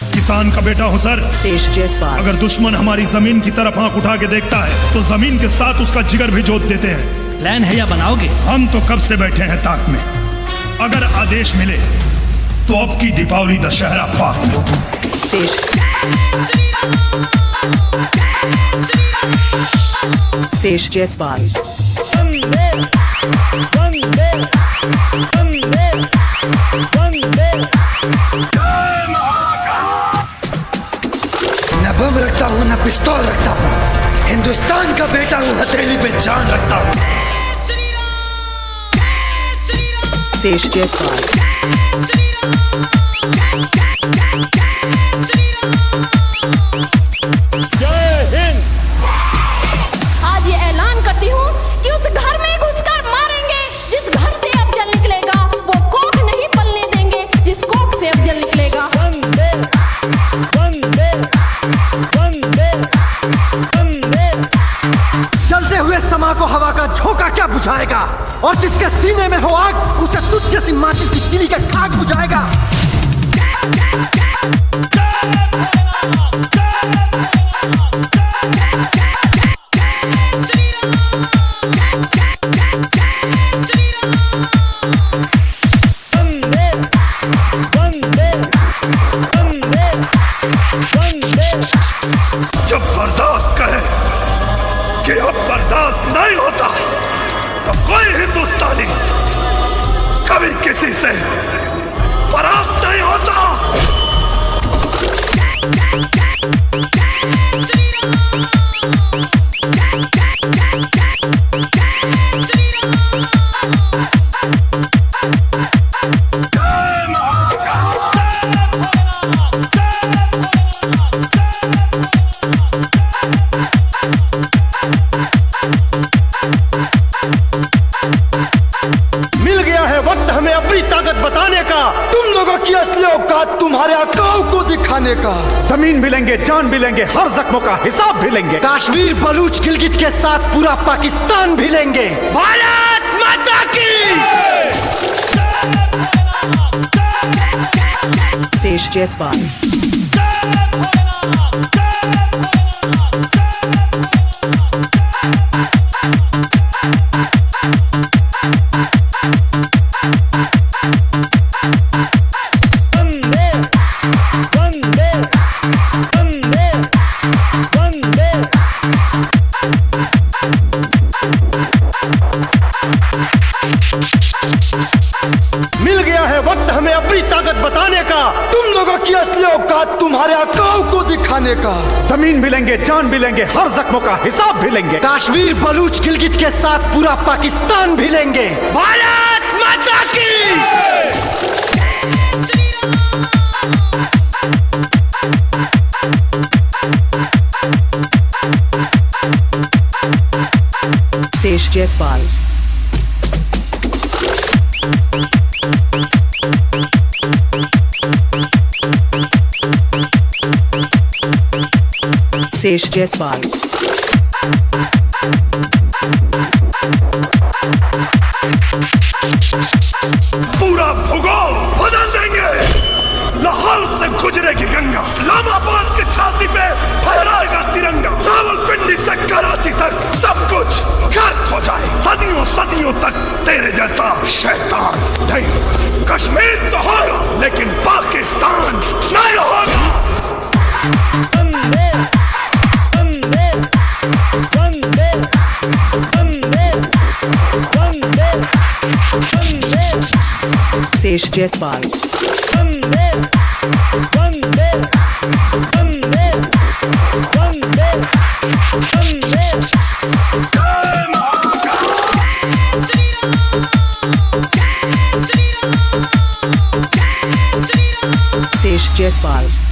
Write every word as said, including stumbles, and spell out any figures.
किसान का बेटा हूँ सर। शेष जायसवाल। अगर दुश्मन हमारी जमीन की तरफ आंख उठा के देखता है तो जमीन के साथ उसका जिगर भी जोत देते हैं। प्लान है या बनाओगे? हम तो कब से बैठे हैं ताक में। अगर आदेश मिले तो अब की दीपावली दशहरा पाक में। शेष शेष जायसवाल। न बम रखता हूँ न पिस्तौल रखता हूँ, हिंदुस्तान का बेटा हूँ, हथेली पे जान रखता हूँ। शेष जायसवाल। जय हिंद। आज ये ऐलान करती हूँ कि उस घर में घुसकर मारेंगे जिस घर से अफजल निकलेगा, वो कोख नहीं पलने देंगे जिस कोख से अफजल निकलेगा। वंदे वंदे वंदे वंदे। जलते हुए समा को हवा का झोंका क्या बुझाएगा, और जिसके सीने में हो आग उसे तुझ जैसी माचिस की तीली का खाक बुझाएगा। जब बर्दाश्त कहे कि अब बर्दाश्त नहीं होता तो कोई हिंदुस्तानी कभी किसी से परास्त नहीं होता। मिल गया है वक्त हमें अपनी ताकत बताने का, तुम लोगों की असली औकात तुम्हारे अकाओं को दिखाने का। जमीन भी लेंगे, जान भी लेंगे, हर जख्मों का हिसाब भी लेंगे। कश्मीर, बलूच, गिलगित के साथ पूरा पाकिस्तान भी लेंगे। भारत माता की। शेष जायसवाल। मिल गया है वक्त हमें अपनी ताकत बताने का, तुम लोगों की असली औकात तुम्हारे अकाओं को दिखाने का। जमीन भी लेंगे, जान भी लेंगे, हर जख्मों का हिसाब भी लेंगे। कश्मीर, बलूच, गिलगित के साथ पूरा पाकिस्तान भी लेंगे। भारत माता की। शेष जायसवाल। शेष जायसवाल। पूरा भूगोल बदल देंगे। लाहौर से गुजरेगी गंगा, इस्लामाबाद की छाती पे फहराएगा तिरंगा। रावलपिंडी से कराची तक सब कुछ गर्क हो जाए। सदियों सदियों तक तेरे जैसा शैतान नहीं। कश्मीर तो होगा लेकिन पाकिस्तान नहीं होगा। वंदे वंदे वंदे वंदे वंदे वंदे। शेष जायसवाल। वंदे वंदे वंदे वंदे वंदे। शेष जायसवाल।